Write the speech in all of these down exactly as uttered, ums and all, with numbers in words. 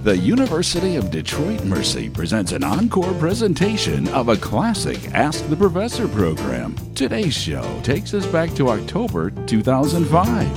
The University of Detroit Mercy presents an encore presentation of a classic Ask the Professor program. Today's show takes us back to October two thousand five.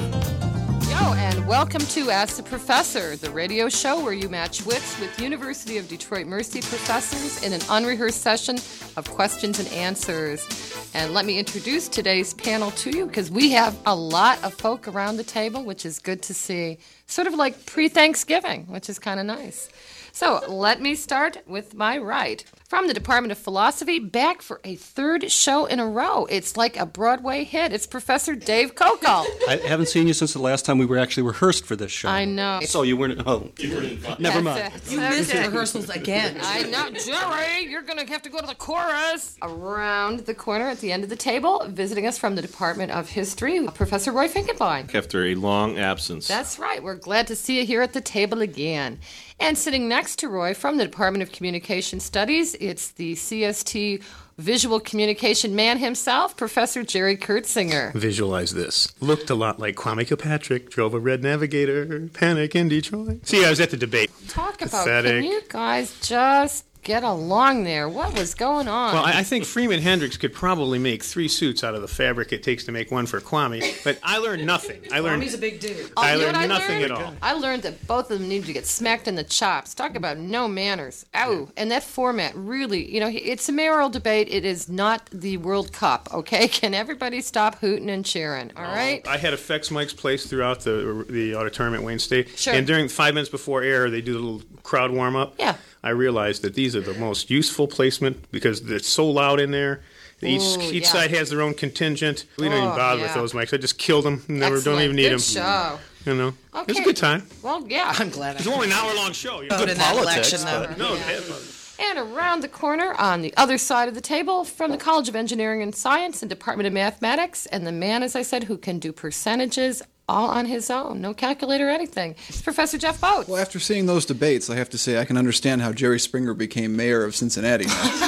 Yo, and welcome to Ask the Professor, the radio show where you match wits with University of Detroit Mercy professors in an unrehearsed session of questions and answers. And let me introduce today's panel to you, because we have a lot of folk around the table, which is good to see. Sort of like pre-Thanksgiving, which is kind of nice. So let me start with my right. From the Department of Philosophy, back for a third show in a row. It's like a Broadway hit. It's Professor Dave Kokel. I haven't seen you since the last time we were actually rehearsed for this show. I know. So you weren't, oh, you weren't never mind. That's it. You That's missed it. rehearsals again. I know. Jerry, you're going to have to go to the chorus. Around the corner at the end of the table, visiting us from the Department of History, Professor Roy Finkenbein. After a long absence. That's right. We're glad to see you here at the table again. And sitting next to Roy from the Department of Communication Studies, it's the C S T visual communication man himself, Professor Jerry Kurtzinger. Visualize this. Looked a lot like Kwame Kilpatrick, drove a red Navigator, Panic in Detroit. See, I was at the debate. Talk about, Pathetic. Can you guys just get along there? What was going on? Well, I, I think Freeman Hendricks could probably make three suits out of the fabric it takes to make one for Kwame, but I learned nothing. I learned Kwame's a big dude. Oh, I you know learned what I nothing learned? at all. I learned that both of them need to get smacked in the chops. Talk about no manners. Ow. And that format really, you know, it's a mayoral debate. It is not the World Cup, okay? Can everybody stop hooting and cheering, all right? I had effects mics placed throughout the the auditorium at Wayne State. Sure. And during five minutes before air, they do the little crowd warm-up. Yeah. I realized that these are the most useful placement because it's so loud in there. Each, Ooh, each yeah. side has their own contingent. We don't Oh, even bother yeah. with those mics. I just killed them. Never, Excellent. don't even need Good them. show. You know, Okay. it's a good time. Well, yeah. I'm glad I It's only an hour-long show. You know? voted in that election, though. No, And around the corner, on the other side of the table, from the College of Engineering and Science and Department of Mathematics, and the man, as I said, who can do percentages all on his own, no calculator or anything, it's Professor Jeff Boats. Well, after seeing those debates, I have to say I can understand how Jerry Springer became mayor of Cincinnati now.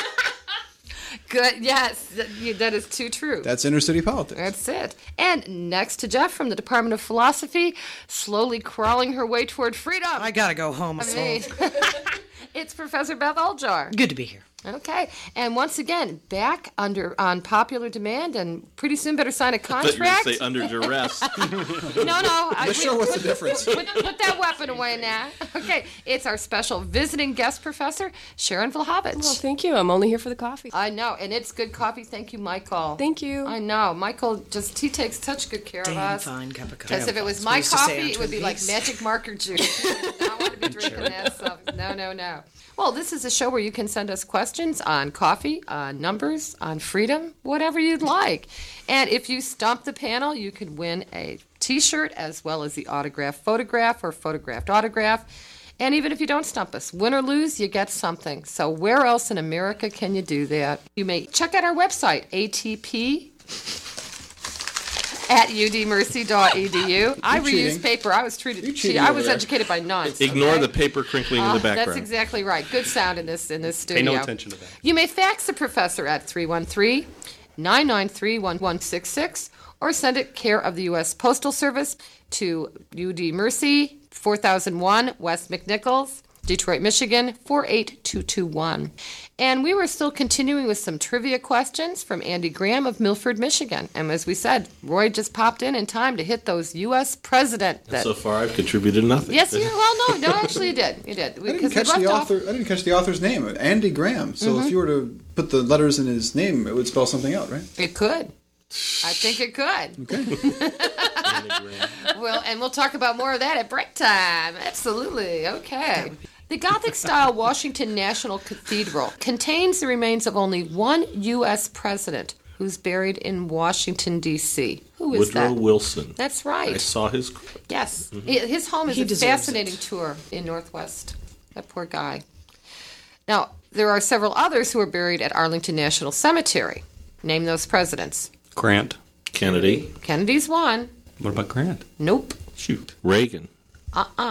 Good, yes, that, that is too true. That's inner city politics. That's it. And next to Jeff from the Department of Philosophy, slowly crawling her way toward freedom. I gotta go home. I So. mean, it's Professor Beth Aljar. Good to be here. Okay, and once again, back under on popular demand, and pretty soon better sign a I thought you were contract. going to say under duress. No, no. I, Let's show what's the difference. Put, put that weapon away now. Okay, it's our special visiting guest professor, Sharon Vlahovic. Well, thank you. I'm only here for the coffee. I know, and it's good coffee. Thank you, Michael. Thank you. I know. Michael just, he takes such good care of Damn us. fine cup of coffee. Because if it was That's my what we used to say coffee, on it would be Twin like Peaks. magic marker juice. I don't want to be drinking that stuff. No, no, no. Well, this is a show where you can send us questions on coffee, on numbers, on freedom, whatever you'd like. And if you stump the panel, you could win a T-shirt as well as the autographed photograph or photographed autograph. And even if you don't stump us, win or lose, you get something. So where else in America can you do that? You may check out our website, A T P at u d mercy dot e d u. I reuse cheating. paper. I was treated. You're cheat- cheating I over was there. educated by nuns. Ignore okay? the paper crinkling in Uh, the background. That's exactly right. Good sound in this in this Pay studio. no attention to that. You may fax the professor at three one three, nine nine three, one one six six or send it care of the U S Postal Service to U D Mercy, four thousand one West McNichols, Detroit, Michigan, four eight two two one. And we were still continuing with some trivia questions from Andy Graham of Milford, Michigan. And as we said, Roy just popped in in time to hit those U S president. That, So far, I've contributed nothing. yes, you well, no, no, actually you did. You did. I didn't Because we catch left the off- author. I didn't catch the author's name, Andy Graham. So Mm-hmm. if you were to put the letters in his name, it would spell something out, right? It could. I think it could. Well, and we'll talk about more of that at break time. Absolutely. Okay. The Gothic-style Washington National Cathedral contains the remains of only one U S president who's buried in Washington, D C Who is Woodrow that? Wilson. That's I right. saw his. Yes. He- His home is He a deserves fascinating tour in Northwest. That poor guy. Now, there are several others who are buried at Arlington National Cemetery. Name those presidents. Grant. Kennedy. Kennedy's one. What about Grant? Nope. Shoot. Reagan. Uh-uh.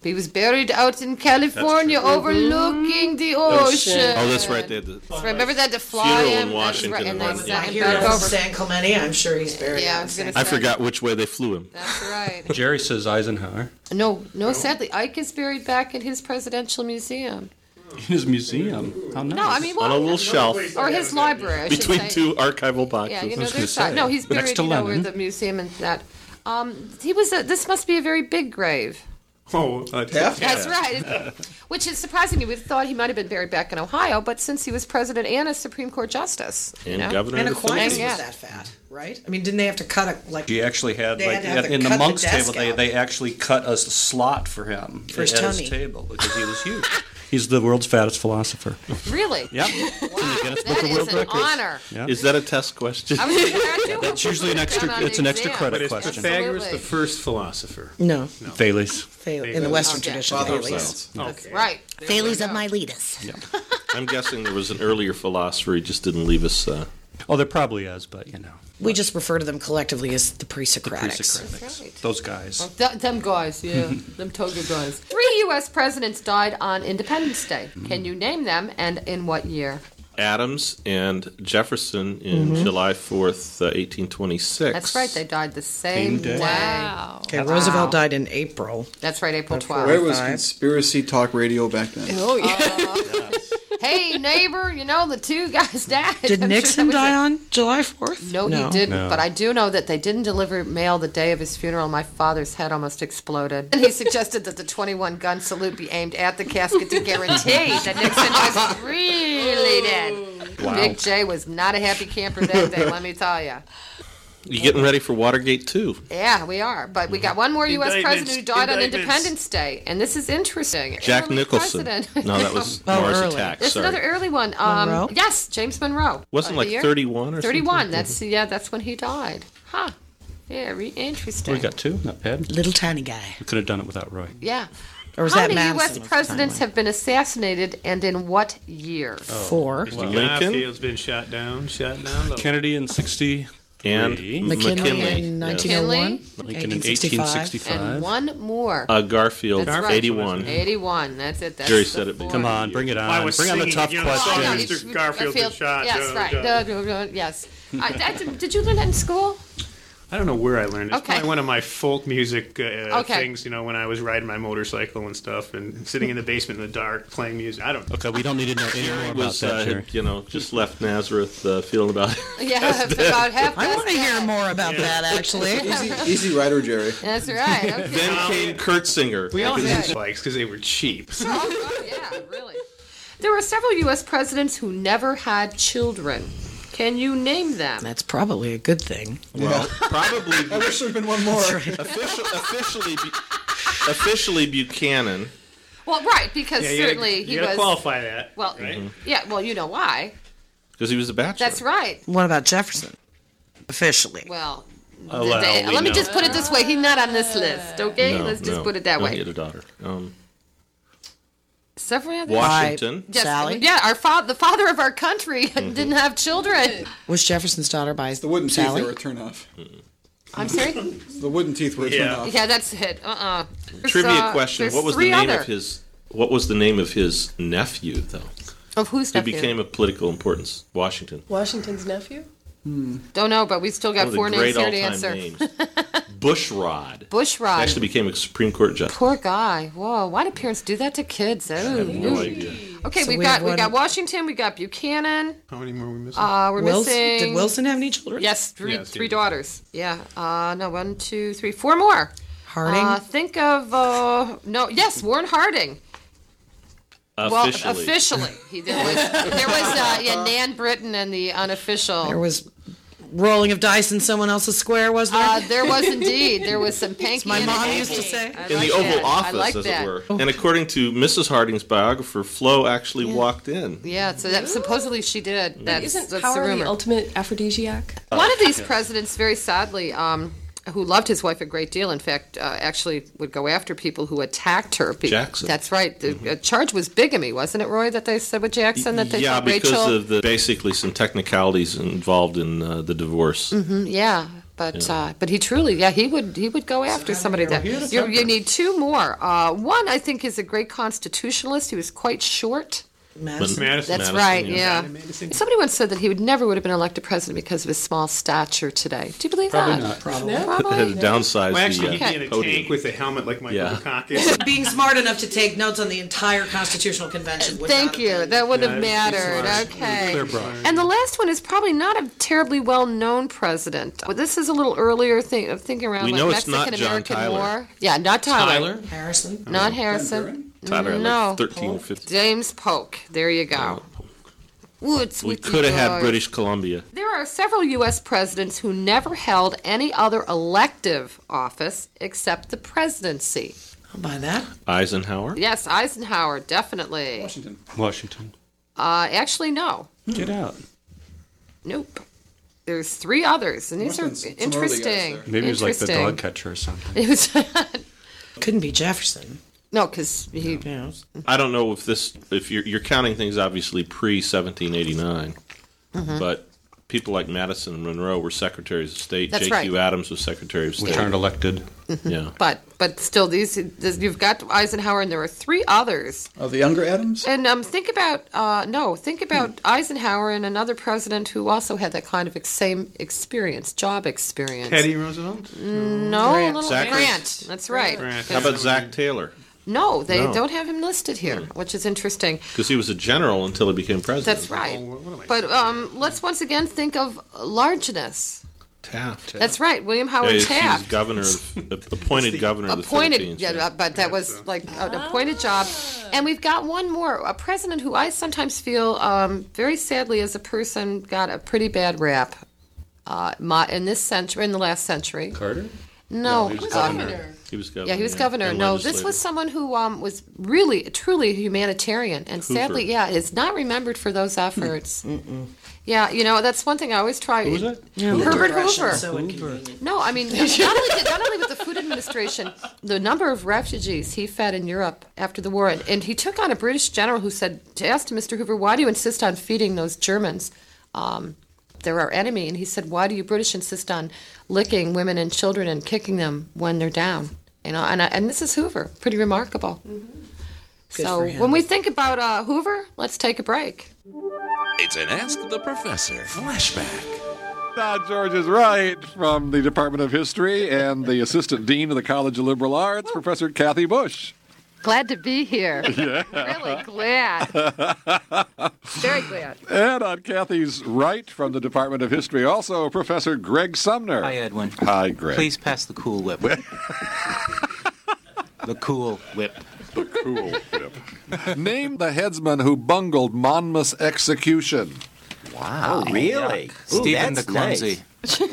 He was buried out in California, overlooking the ocean. Oh, that's right. They had the That's right. Remember that to fly funeral him? in Washington. That's right. And and they then- I sent him hear back it in over. San Clemente. I'm sure he's buried. Yeah, I in was gonna San I forgot which way they flew him. That's right. Jerry says Eisenhower. No, no. Sadly, Ike is buried back in his presidential museum. In his museum. How nice. No, I mean, On a well, little shelf or his library. I should between say. two archival boxes. Yeah, you know, was gonna there's say, that. No, he's next buried. to You know, where Lenin. the museum and that. Um, he was. A, this must be a very big grave. Oh, uh, Taft? That's right. Which is surprising. You would have thought he might have been buried back in Ohio, but since he was president and a Supreme Court justice, you And know? governor And of the Aquinas Philippines. Yeah. was that fat, right? I mean, didn't they have to cut a like He actually had, They like, had to have to in the cut the monk's desk table, they, out. they actually cut a slot for him For his at tummy. his table because he was huge. He's the world's fattest philosopher. Really? Yep. Wow, Guinness Book that of is World an Records. honor. Yeah. Is that a test question? I was thinking that too. That's usually an extra- Down on it's an extra exam. credit But is question. Pythagoras Absolutely. the first philosopher? no, Thales. Thales. in the Western Okay. tradition. Father of Thales. science. Okay. Right. Thales of Miletus. I'm guessing there was an earlier philosopher. He just didn't leave us. Uh, Oh, there probably is, but you know. We just refer to them collectively as the pre-Socratics. Pre-Socratics. That's right. Those guys. Th- them guys, yeah. them toga guys. Three U S presidents died on Independence Day. Can you name them and in what year? Adams and Jefferson in July fourth, uh, eighteen twenty-six. That's right. They died the same Same day. day. Wow. Okay, Roosevelt died in April. That's right, April twelfth. Where was Five. conspiracy talk radio back then? Oh, yeah. Hey, neighbor, you know, the two guys died. Did I'm sure Nixon that was die it. on July fourth? No, he didn't. No. But I do know that they didn't deliver mail the day of his funeral. My father's head almost exploded. And he suggested that the twenty-one gun salute be aimed at the casket to guarantee that Nixon was really dead. Wow. Big J was not a happy camper that day, let me tell you. You getting ready for Watergate too? Yeah, we are. But we got one more U S Indictments, president who died on indictments. Independence Day. And this is interesting. Jack Early Nicholson. president. No, that was Oh, Mars early. Attack. There's Sorry. another early one. Um, Monroe? Yes, James Monroe. Wasn't Uh, like the year? thirty-one or thirty-one. something? That's yeah. That's when he died. Huh. Very interesting. We got two, not bad. Little tiny guy. We could have done it without Roy. Yeah. Or was How that many Madison? U S was the presidents timeline? have been assassinated, and in what year? Four. Lincoln Garfield's been shot down, shot down. Low. Kennedy in sixty. and McKinley McKinley, in yes. nineteen oh one. Lincoln in eighteen sixty-five. And one more. Uh, Garfield, That's right. eighty-one. eighty-one. That's it. That's Jerry the said it four. before. Come on, bring it on. I was Bring on the singing, tough you know, the song. Oh, no, questions. it's- Mister Garfield been shot, Yes, duh, right. duh. Duh, duh, duh, yes. I, that, did you learn that in school? I don't know where I learned it. It's Okay. probably one of my folk music uh, Okay. things, you know, when I was riding my motorcycle and stuff and sitting in the basement in the dark playing music. I don't know. Okay, we don't need to know any more about Was that, uh, Jerry. had, you know just left Nazareth uh, feeling about Yeah, it's about half I past want to hear ten. more about that, actually. Easy, easy rider, Jerry. That's right. Okay. Then came Kurt Singer. We all That's had right. bikes because they were cheap. Oh, yeah, really. There were several U S presidents who never had children. Can you name them? That's probably a good thing. Well, probably I wish there'd been one more. official, officially, Bu- officially Buchanan. Well, right, because Yeah, you certainly gotta, he you gotta was. qualify that. Well, right? yeah, well, you know why. Because he was a bachelor. That's right. What about Jefferson? Officially. Well, Oh, the- well, the- we let me know. just put it this way: he's not on this list. Okay, No, let's just no, put it that no, way. He had a daughter. Um, Several other. Washington. Yes, Sally? Yeah, our father, the father of our country, didn't have children. Was Jefferson's daughter by The wooden teeth Sally? they were a turn off. I'm sorry. The wooden teeth were a turn Yeah. off. Yeah, that's it. Uh-uh. There's, Trivia uh, question: there's What was the three name other. of his? What was the name of his nephew, though? Of who's Who nephew? became of political importance? Washington. Washington's nephew? Don't know, but we still got One of four the names great here to all-time answer. names. Bushrod. Bushrod. He actually became a Supreme Court justice. Poor guy. Whoa, why do parents do that to kids? I have Oh. no idea. Okay, So we've we got have we one- got Washington, we got Buchanan. How many more are we missing? Uh, we're Wilson? missing. Did Wilson have any children? Yes, three Yes, he three did. daughters. Yeah. Uh, no, one, two, three, four more. Harding? Uh, think of uh, no. Yes, Warren Harding. Officially. Well, officially, he, there was there was uh, yeah, Nan Britton and the unofficial. There was rolling of dice in someone else's square, was there? Uh, there was indeed. There was some panky. my and mom hanky. used to say. I in like the Oval that. I Office, like as that. it were. And according to Missus Harding's biographer, Flo actually walked in. Yeah, so that supposedly she did. That's, Isn't that's power the the rumor. ultimate aphrodisiac? One of these presidents, very sadly, um, who loved his wife a great deal, in fact, uh, actually would go after people who attacked her. Be- Jackson. That's right. The uh, charge was bigamy, wasn't it, Roy? That they said with Jackson that they yeah, thought because Rachel. of the basically some technicalities involved in uh, the divorce. Mm, yeah, But Yeah. uh, but he truly, yeah, he would he would go after somebody that. You, you need two more. Uh, one, I think, is a great constitutionalist. He was quite short. Madison. Madison. That's Madison, right, yeah. yeah. Somebody once said that he would never would have been elected president because of his small stature today. Do you believe Probably that? not. Probably. Probably. Had to downsize Well, actually, the he'd uh, be in a podium. tank with a helmet like Michael Yeah. Dukakis. Being smart enough to take notes on the entire constitutional convention. Would Thank not you. have been- That would Yeah, have he's mattered. smart. Okay. Clear brush. And the last one is probably not a terribly well-known president. But this is a little earlier thing of thinking around We like know it's not Mexican John American Tyler. War. Yeah, not Tyler. Tyler? Harrison. Not Harrison. Tyler had no. like thirteen or fifteen. James Polk. There you go. Woods We with you could have had guys. British Columbia. There are several U S presidents who never held any other elective office except the presidency. I'll buy that. Eisenhower. Yes, Eisenhower, definitely. Washington. Washington. Uh, actually, no. Get out. Nope. There's three others, and these are Must've been some early guys interesting. there. Maybe it was like the Interesting. dog catcher or something. It was Couldn't be Jefferson. no, because he. You know, I don't know if this, if you're, you're counting things obviously pre seventeen eighty-nine, Mm-hmm. but people like Madison and Monroe were secretaries of state. That's J Q right. Adams was secretary of Which state. aren't elected. Yeah. But but still, these this, you've got Eisenhower, and there are three others. Oh, the younger Adams? And um, think about uh, no, think about Eisenhower and another president who also had that kind of ex- same experience, job experience. Teddy Roosevelt? No, Grant. little Zachary- Grant. That's right. Grant. How about Zach Taylor? No, they No. don't have him listed here, which is interesting. Because he was a general until he became president. That's right. Oh, what am I But um, let's once again think of largeness. Taft. That's right, William Yeah, Howard he was Taft. governor, of, appointed governor of the Appointed, Philippines. yeah, but that was like an appointed job. And we've got one more, a president who I sometimes feel, um, very sadly, as a person, got a pretty bad rap uh, my, in this century, in the last century. Carter? No, he was uh, Governor. He was governor. yeah, he was governor. and No, this legislator. was someone who um, was really, truly a humanitarian, and sadly, Hoover. yeah, is not remembered for those efforts. Yeah, you know, that's one thing I always try. Who was that? Herbert Depression, Hoover. So inconvenient. No, I mean, not only, did, not only with the Food Administration, the number of refugees he fed in Europe after the war, and, and he took on a British general who said, asked Mister Hoover, why do you insist on feeding those Germans? Um, they're our enemy. And he said, why do you British insist on licking women and children and kicking them when they're down? You know, and, I, and this is Hoover. Pretty remarkable. Good So for him. when we think about uh, Hoover, let's take a break. It's an Ask the Professor flashback. Now, George is right from the Department of History and the Assistant Dean of the College of Liberal Arts, Professor Kathy Bush. Glad to be here. Really glad. Very glad. And on Kathy's right from the Department of History, also Professor Greg Sumner. Hi, Edwin. Hi, Greg. Please pass the Cool Whip. the Cool Whip. The Cool Whip. Name the headsman who bungled Monmouth's execution. Wow. Oh, really? Ooh, Stephen that's the Clumsy.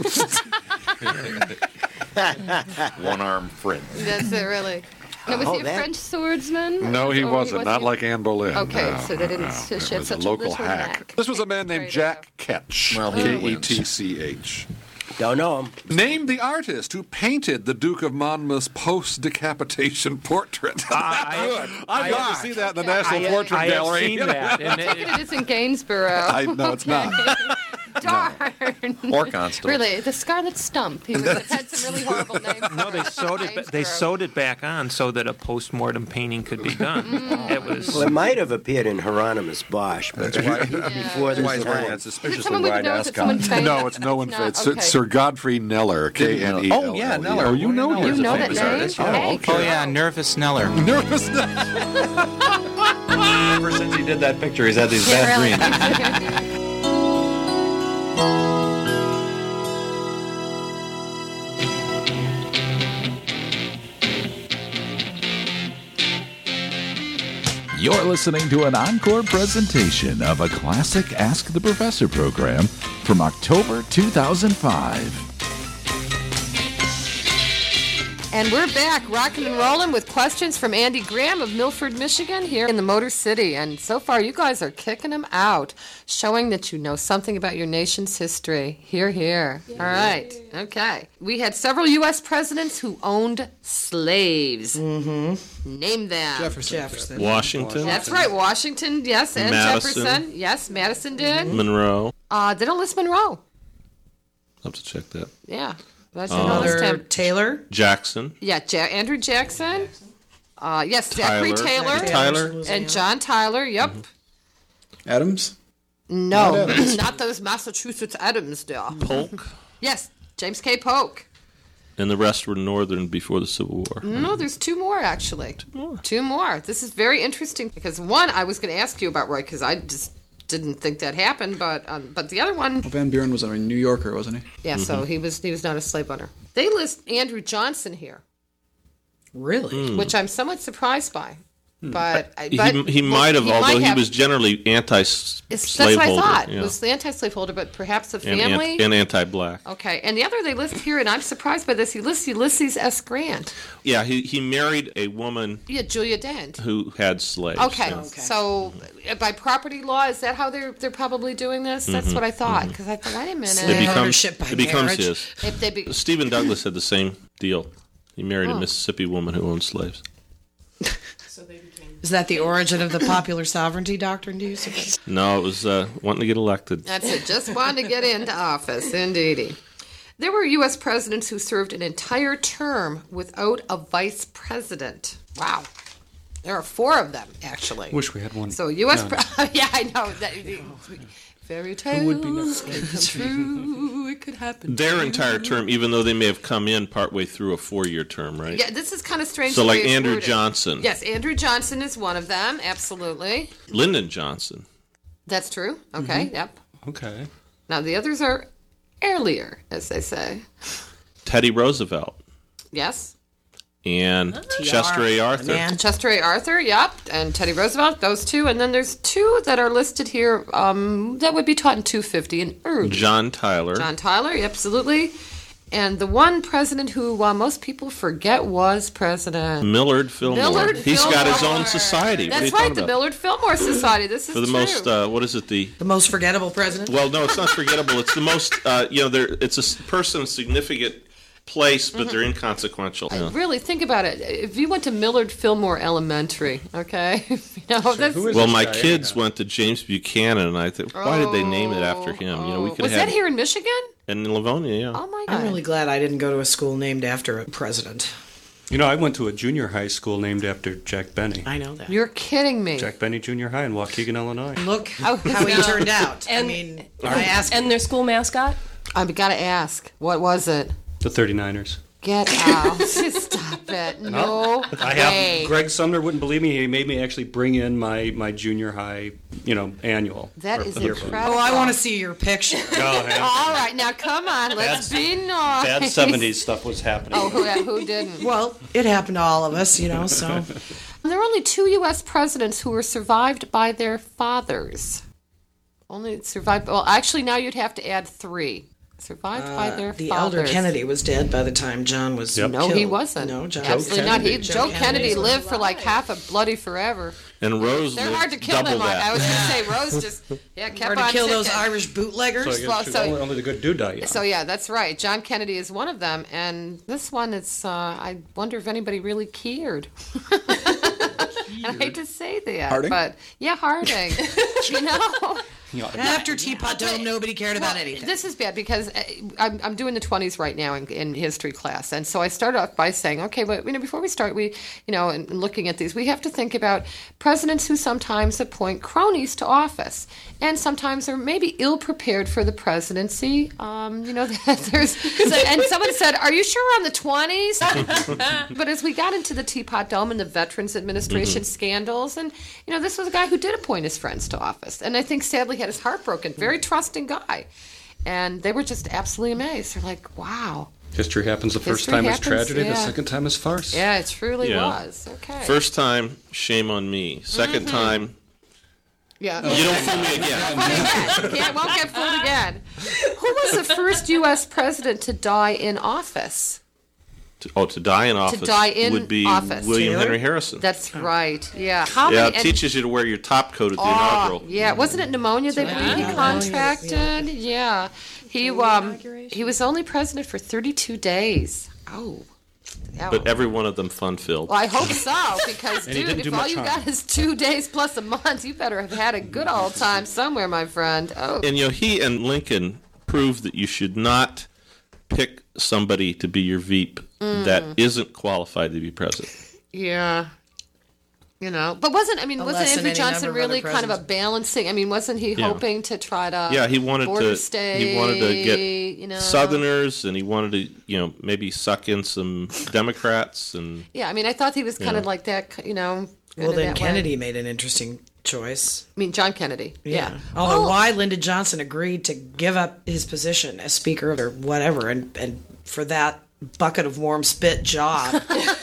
One-armed friend. That's it, really. Now, was Oh, he a that- French swordsman? No, he Or wasn't. Not like Anne Boleyn. Okay, no, so they didn't no. sh- It ship was such a a local little hack. hack. This was a man named Right Jack Ketch. Well, he K E wins. T C H. Don't know him. Name the artist who painted the Duke of Monmouth's post-decapitation portrait. I- I'd love to see that in the National I- Portrait I have Gallery. seen that, and it- It is in Gainsborough. I no, it's not. Darn. Or Constable. Really, the Scarlet Stump. He was, had some really horrible names. No, they sewed it. They sewed it back on so that a post-mortem painting could be done. It was. Well, it might have appeared in Hieronymus Bosch, but before That's this why it's wearing time. that Is it suspiciously someone we wide know? Is it someone ascot. famous? No, it's no one. It's not? It's Okay. Sir Godfrey Kneller, K N E L L E. Oh, yeah, Kneller. Oh, you know You him. know a that famous name? artist. Hey, Oh, yeah, Nervous Sneller. Nervous. Ever since he did that picture, he's had these Yeah, bad really. dreams. You're listening to an encore presentation of a classic Ask the Professor program from October two thousand five. And we're back, rocking and rolling with questions from Andy Graham of Milford, Michigan, here in the Motor City. And so far, you guys are kicking them out, showing that you know something about your nation's history. Hear, hear. All right. Okay. We had several U S presidents who owned slaves. Mm-hmm. Name them. Jefferson. Jefferson. Washington, That's right. Washington, yes, and Madison. Jefferson. Yes, Madison did. Monroe. Uh, they don't list Monroe. I'll have to check that. Yeah. Let's Um, know this Mother time. Taylor. Jackson. Yeah, ja- Andrew Jackson. Uh, yes, Zachary Tyler. Taylor. Tyler. And John Tyler. Yep. Adams? No, Not Adams. not those Massachusetts Adams there. Polk. Yes, James K. Polk. And the rest were Northern before the Civil War. No, there's two more actually. Two more. Two more. This is very interesting because one I was going to ask you about, Roy, because I just didn't think that happened, but um, but the other one, Well, Van Buren was a New Yorker, wasn't he? yeah. So he was he was not a slave owner. They list Andrew Johnson here, Really? which I'm somewhat surprised by. But, I- He, but he might have, he although might he have- was generally It's- anti-slaveholder. That's what I thought. yeah. Was the anti-slaveholder, but perhaps the and, family. and, and anti-black. Okay, and the other they list here, and I'm surprised by this. He lists Ulysses S. Grant. Yeah, he, he married a woman Yeah, Julia Dent. who had slaves. Okay, yeah. so uh, by property law, is that how they're they're probably doing this? That's Mhm, what I thought. mhm. Because I thought, wait a minute. It becomes, Ownership by it becomes marriage. his. If they be- Stephen Douglas had the same deal. He married Oh. a Mississippi woman who owned slaves. Is that the origin of the popular sovereignty doctrine, do you suppose? No, it was uh, wanting to get elected. That's it. Just wanted to get into office, indeedy. There were U S presidents who served an entire term without a vice president. Wow. There are four of them, actually. Wish we had one. So U S No. Pre- yeah, I know. That, fairy tales would be next? may come true. It could happen. Their entire term, even though they may have come in partway through a four-year term, right? Yeah, this is kind of strange. So the way like it's Andrew worded. Johnson. Yes, Andrew Johnson is one of them. Absolutely. Lyndon Johnson. That's true. Okay, Mhm. yep. Okay. Now the others are earlier, as they say. Teddy Roosevelt. Yes. And Chester A. Arthur. And Chester A. Arthur, yep, and Teddy Roosevelt, those two. And then there's two that are listed here um, that would be taught in two fifty and early. John Tyler. John Tyler, absolutely. And the one president who uh, most people forget was President Millard Fillmore. Millard He's got his Fillmore. own society. What are That's you right, talking the about? Millard Fillmore Society. This is For the true. most, uh, what is it, the... The most forgettable president? Well, no, it's not forgettable. It's the most, uh, you know, there. It's a s- person of significant place, but they're inconsequential. Yeah. Really, think about it. If you went to Millard Fillmore Elementary, okay? you know, that's, Well, my kids went to James Buchanan, and I thought, why did they name it after him? You know, we could was have that here in Michigan? in Livonia, yeah. Oh, my God. I'm really glad I didn't go to a school named after a president. You know, I went to a junior high school named after Jack Benny. I know that. You're kidding me. Jack Benny Junior High in Waukegan, Illinois. Look Oh, how he no. turned out. And, I mean, I asked and their school mascot? I've got to ask. What was it? The thirty-niners. Get out. Stop it. No I way. have. Greg Sumner wouldn't believe me. He made me actually bring in my, my junior high, you know, annual. That or is yearbook. incredible. Oh, I want to see your picture. Go ahead. All right, now come on. Let's be nice. Bad seventies stuff was happening. Oh, who, who didn't? Well, it happened to all of us, you know, so. There are only two U S presidents who were survived by their fathers. Only survived. Well, actually, now you'd have to add three. Survived by their Uh, the fathers. elder Kennedy was dead by the time John was Yep. No, killed. he wasn't. No, John. Absolutely not. He, Joe Joe Kennedy Kennedy was lived for like half a bloody forever. And Rose They're lived hard to kill double them. that. I was going to say Rose just yeah kept Or to on kill those ticking. Irish bootleggers. So I guess Well, she's so- only, only the good do die. So yeah, that's right. John Kennedy is one of them, and this one is. Uh, I wonder if anybody really cared. I hate to say that, Harding? but yeah, Harding. you know, After Teapot Dome, nobody cared about anything. this is bad because uh, I'm, I'm doing the twenties right now in, in history class, and so I started off by saying, okay, but you know, before we start, we, you know, and looking at these, we have to think about presidents who sometimes appoint cronies to office, and sometimes are maybe ill prepared for the presidency. Um, you know, that there's, and someone said, "Are you sure we're on the twenties?" But as we got into the Teapot Dome and the Veterans Administration scandals, and you know, this was a guy who did appoint his friends to office, and I think sadly had his heart broken. Very trusting guy, and they were just absolutely amazed. They're like, "Wow." History happens the first History time happens, as tragedy, yeah. the second time as farce. Yeah, it truly Yeah. was. Okay. First time, shame on me. 2nd time, yeah. you don't fool me again. Can't, won't get fooled again. Who was the first U S president to die in office? To- oh, to die in office die in would be office. William Taylor? Henry Harrison. That's right. Yeah. How yeah, many? it teaches you to wear your top coat at the Oh, inaugural. yeah. Wasn't it pneumonia they believe he contracted? Yeah. He um he was only president for thirty-two days. Oh. Yeah. But every one of them fun-filled. Well, I hope so, because, And he dude, didn't do if all much you harm. got is two days plus a month, you better have had a good old time somewhere, my friend. Oh. And, you know, he and Lincoln proved that you should not pick somebody to be your Veep Mm. that isn't qualified to be president. Yeah. You know, but wasn't, I mean, A wasn't lesson Andrew any Johnson number of really other kind of a presidents. balancing? I mean, wasn't he Yeah. hoping to try to Yeah, he wanted border to. state, He wanted to get you know? Southerners, and he wanted to, you know, maybe suck in some Democrats, and Yeah, I mean, I thought he was kind Yeah. of like that, you know. Well, in then that way. Kennedy made an interesting choice. I mean, John Kennedy. Yeah. Although Well, why Lyndon Johnson agreed to give up his position as Speaker or whatever, and, and for that bucket of warm spit job.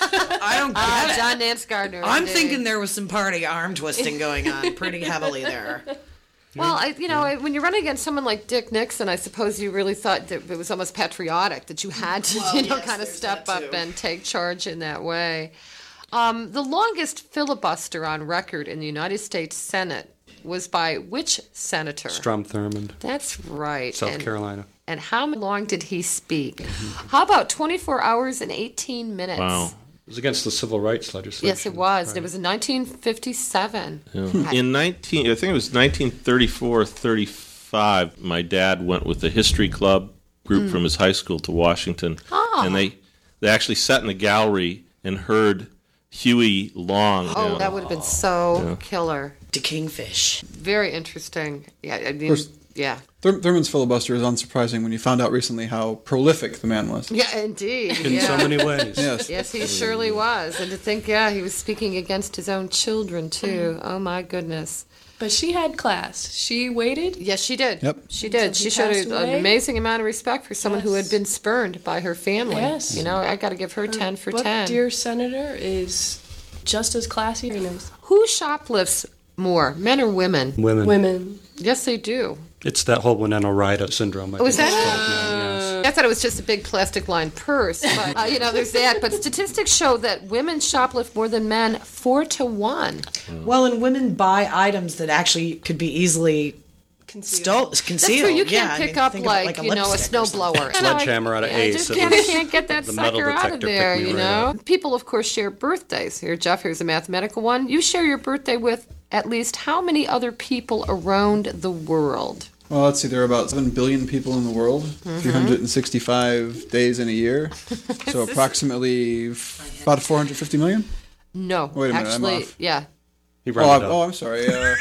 I don't Ah, get it. John Nance Gardner. I'm indeed. thinking there was some party arm twisting going on pretty heavily there. Well, I, you know, I- when you're running against someone like Dick Nixon, I suppose you really thought that it was almost patriotic that you had to, Well, you know, yes, kind of there's step that up too. and take charge in that way. Um, the longest filibuster on record in the United States Senate was by which senator? Strom Thurmond, That's right. South and, Carolina. And how long did he speak? How about twenty-four hours and eighteen minutes? wow. It was against the civil rights legislation. Yes, it was. right? It was in nineteen fifty-seven. Yeah. In nineteen, I think it was nineteen thirty-four, thirty-five. My dad went with the history club group Mm. from his high school to Washington, Ah. and they they actually sat in the gallery and heard Huey Long. Oh, you know. that would have been so Yeah. killer. To Kingfish. Very interesting. Yeah, I mean, course. yeah. Thur- Thurman's filibuster is unsurprising when you found out recently how prolific the man was. Yeah, indeed. In yeah. so many ways. Yes. Yes, he surely was. And to think, yeah, he was speaking against his own children, too. Oh, my goodness. But she had class. She waited. Yes, she did. Yep. She did. Until She he showed passed an away. amazing amount of respect for someone who had Yes. been spurned by her family. Yes. You know, I got to give her ten for But ten. dear Senator is just as classy. Very nice. Who shoplifts more, men or women? Women. Women. Yes, they do. It's that whole Winona Ryder syndrome. I Oh, is think that it's it? called now, yes. I thought it was just a big plastic lined purse, but uh, you know, there's that. But statistics show that women shoplift more than men, four to one. Well, and women buy items that actually could be easily stole, That's concealed. true. You Yeah, can't I pick mean, up think of it like, a you know a lipstick or something. snowblower. Sledgehammer out of Yeah, Ace. just It can't, was- can't get that the metal sucker out of detector there. picked me You right know, up. people of course share birthdays. Here, Jeff. Here's a mathematical one. You share your birthday with at least how many other people around the world? Well, let's see, there are about seven billion people in the world, Mm-hmm. three hundred sixty-five days in a year. So approximately f- about four hundred fifty million? No, Wait a minute, I'm actually, off. yeah. He Oh, rounded I'm, up. oh, I'm sorry. Uh,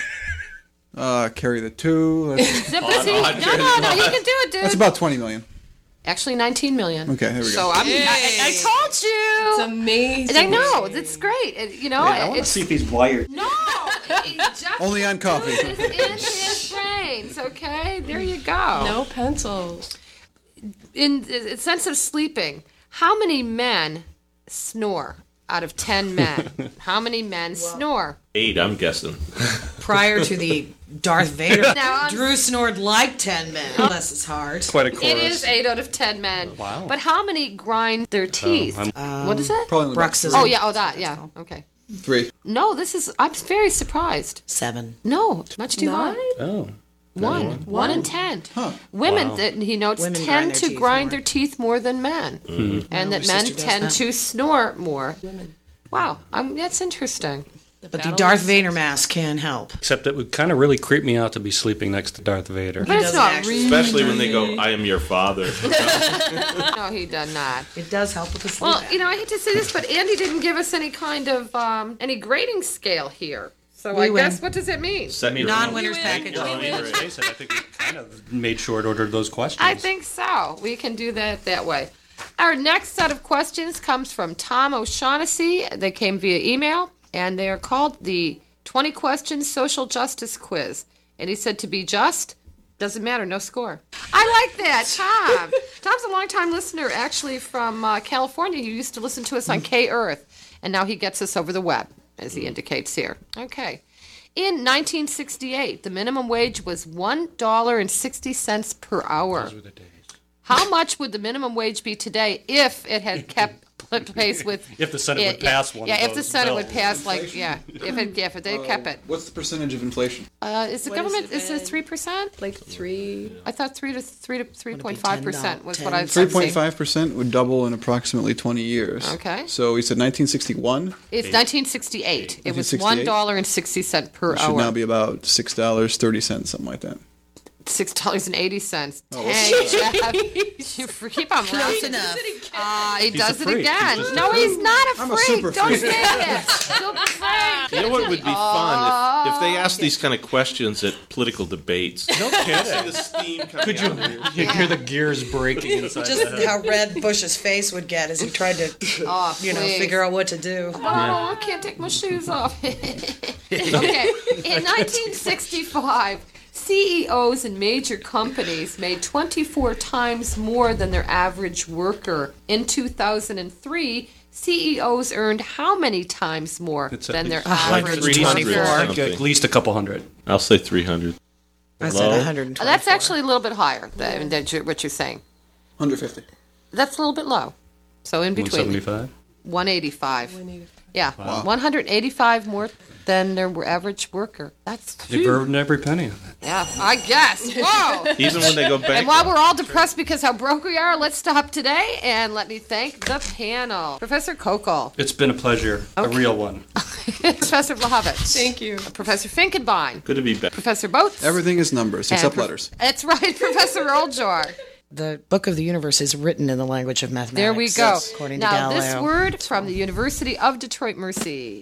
uh, carry the two. That's, No, but see- no, no, no. You can do it, dude. that's about twenty million. Actually, nineteen million. Okay, there we go. So I'm, I, I told you. It's amazing. I know. That's great. It- you know, I want to it's see if he's wired. no. it- just Only on coffee. It's in his brains. Okay, there you go. No pencils. In the sense of sleeping, how many men snore out of ten men? How many men snore? Eight, I'm guessing. Prior to the Darth Vader, Now, I'm- Drew snored like ten men. Unless it's hard. Quite a chorus. It is eight out of ten men. Wow. But how many grind their teeth? I'm- What is it? Probably only about Bruxism. Oh yeah. Oh that. Yeah. Okay. three. No, this is. I'm very surprised. Seven. No, much too Nine? high. Oh. One. One in ten. Women, Wow. that he notes, Women grind tend their to teeth grind more. their teeth more than men. Mm-hmm. And My that older men sister does tend that. to snore more. Women. Wow. Um, that's interesting. But the battle Darth is- Vader mask can help. Except it would kind of really creep me out to be sleeping next to Darth Vader. But it's doesn't not actually- really. Especially when they go, I am your father. No, he does not. It does help with the sleep. Well, you know, I hate to say this, but Andy didn't give us any kind of um, any grading scale here. So We I win. guess what does it mean? Set your Non-winners own- package. Well, I mean, let's face it, I think we kind of made short order those questions. I think so. We can do that that way. Our next set of questions comes from Tom O'Shaughnessy. They came via email, and they are called the twenty Questions Social Justice Quiz. And he said to be just, doesn't matter, no score. I like that, Tom. Tom's a longtime listener, actually, from uh, California. He used to listen to us on K-Earth, and now he gets us over the web, as he indicates here. Okay. In nineteen sixty-eight, the minimum wage was one dollar and sixty cents per hour. Those were the days. How much would the minimum wage be today if it had kept pace with? If the Senate yeah, would pass yeah, one Yeah, of if the those Senate would bills. pass, like, yeah, if it, yeah, if they kept it. What's the percentage of inflation? Uh, is the What is government it is it been? three percent? Like three. I thought three to three to three Would it point be five ten percent dollars? was ten? what I've three seen. point five percent would double in approximately twenty years. Okay. So we said nineteen sixty-one. It's nineteen sixty-eight. It was nineteen sixty-eight? one dollar and sixty cent per It should hour. now be about six dollars and thirty cents, something like that. six dollars and eighty cents. Oh, Dang, Jeff. You keep on Close laughing. enough. Uh, he He's does a it freak. again. He's just No, a he's not a I'm a freak. super Don't freak. say that. Super freak. You know what would be fun if, if they asked these kind of questions at political debates. No See kidding. the steam coming Could you, out of here. you hear the gears breaking inside Just the head? how red Bush's face would get as he tried to, Oh, you know, please. figure out what to do. Oh, I can't take my shoes off. Okay. In nineteen sixty-five, C E Os in major companies made twenty-four times more than their average worker. In two thousand three, C E Os earned how many times more It's a- than their it's like average three hundred worker? or Like at least a couple hundred. I'll say three hundred. I Low. said one hundred twenty-four. That's actually a little bit higher than, than you- what you're saying. one hundred fifty. That's a little bit low. So in one between. seventy-five. one eighty-five. Yeah, one hundred eighty-five more than their average worker. That's They've earned every penny of it. yeah, I guess. Whoa. Even when they go back. And while we're all depressed because how broke we are, let's stop today and let me thank the panel. Professor Kokol, It's been a pleasure. A real one. Professor Vlahovic, Thank you. Professor Finkenbein, Good to be back. Professor Boats. Everything is numbers and except Prof- letters. That's right, Professor Oljor. The book of the universe is written in the language of mathematics. There we go. According to Now, this Galileo. word from the University of Detroit Mercy.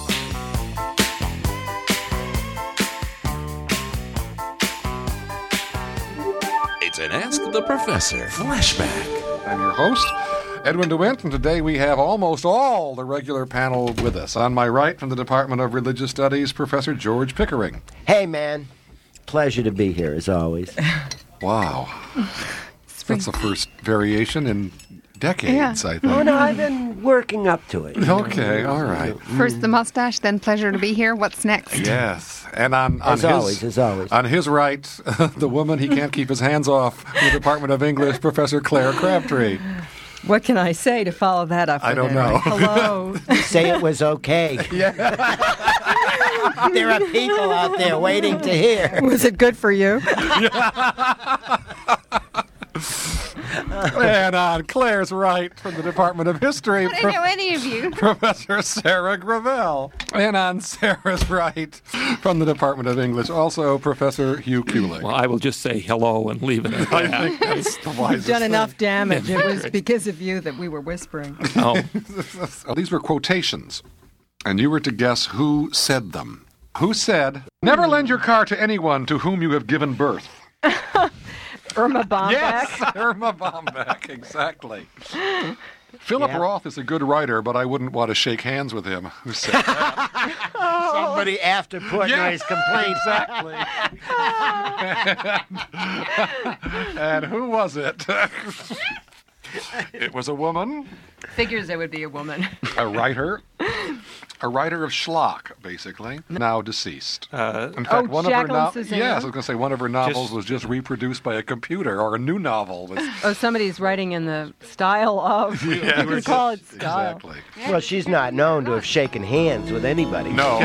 It's an Ask the Professor flashback. I'm your host, Edwin DeWint, and today we have almost all the regular panel with us. On my right, from the Department of Religious Studies, Professor George Pickering. Hey, man. Pleasure to be here, as always. Wow. That's the first variation in decades, I think. Oh, no, I've been working up to it. Okay, all right. First the mustache, then pleasure to be here. What's next? Yes, and on, on As his always, as always. on his right, the woman he can't keep his hands off, from the Department of English, Professor Claire Crabtree. What can I say to follow that up? I with don't it? know. Hello. Say it was okay. There are people out there waiting to hear. Was it good for you? And on Claire's right, from the Department of History, I don't know any of you. Professor Sarah Gravel. And on Sarah's right, from the Department of English, also Professor Hugh Kulik. Well, I will just say hello and leave it at I that. think that's the You've wisest done thing. enough damage. It was because of you that we were whispering. Oh, These were quotations, and you were to guess who said them. Who said, "Never lend your car to anyone to whom you have given birth"? Irma Bombeck. Yes, Irma Bombeck, exactly. Philip Yeah. Roth is a good writer, but I wouldn't want to shake hands with him. Who said that? Somebody after Portnoy's complaint. Exactly. And who was it? It was a woman, Figures it would be a woman. a writer, a writer of schlock, basically, now deceased. uh, In fact, Oh, one of her Jacqueline no- Susanna? yes, I was going to say one of her novels Just- was just reproduced by a computer, or a new novel was. Oh, somebody's writing in the style of. Yeah, you can call it style. Exactly. Well, she's not known to have shaken hands with anybody. No.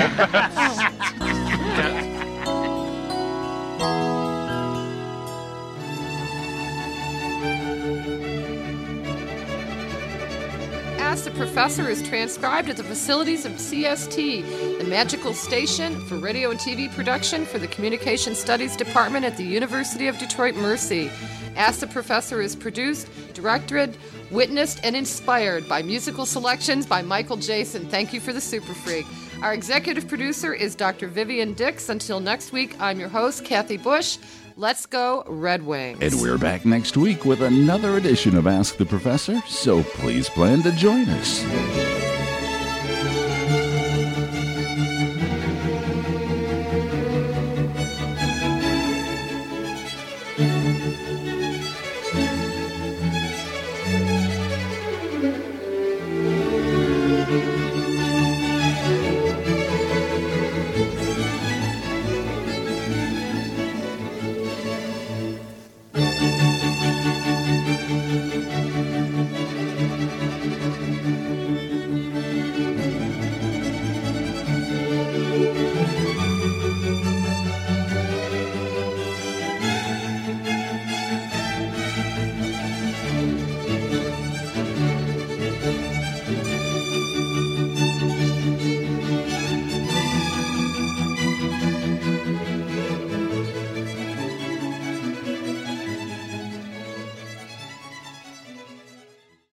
Ask the Professor is transcribed at the facilities of C S T, the Magical Station for radio and T V production for the Communication Studies Department at the University of Detroit Mercy. Ask the Professor is produced, directed, witnessed, and inspired by musical selections by Michael Jason. Thank you for the Super Freak. Our executive producer is Doctor Vivian Dix. Until next week, I'm your host, Kathy Bush. Let's go Red Wings. And we're back next week with another edition of Ask the Professor, so please plan to join us.